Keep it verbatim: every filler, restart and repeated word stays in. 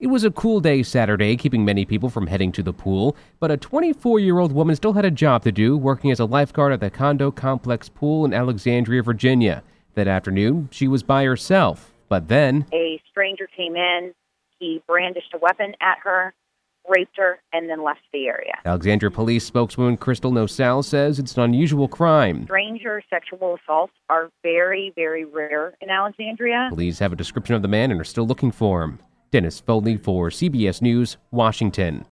It was a cool day Saturday, keeping many people from heading to the pool, but a twenty-four-year-old woman still had a job to do, working as a lifeguard at the Condo Complex Pool in Alexandria, Virginia. That afternoon, she was by herself, but then a stranger came in, he brandished a weapon at her, raped her, and then left the area. Alexandria Police spokeswoman Crystal Nosal says it's an unusual crime. Stranger sexual assaults are very, very rare in Alexandria. Police have a description of the man and are still looking for him. Dennis Foley for C B S News, Washington.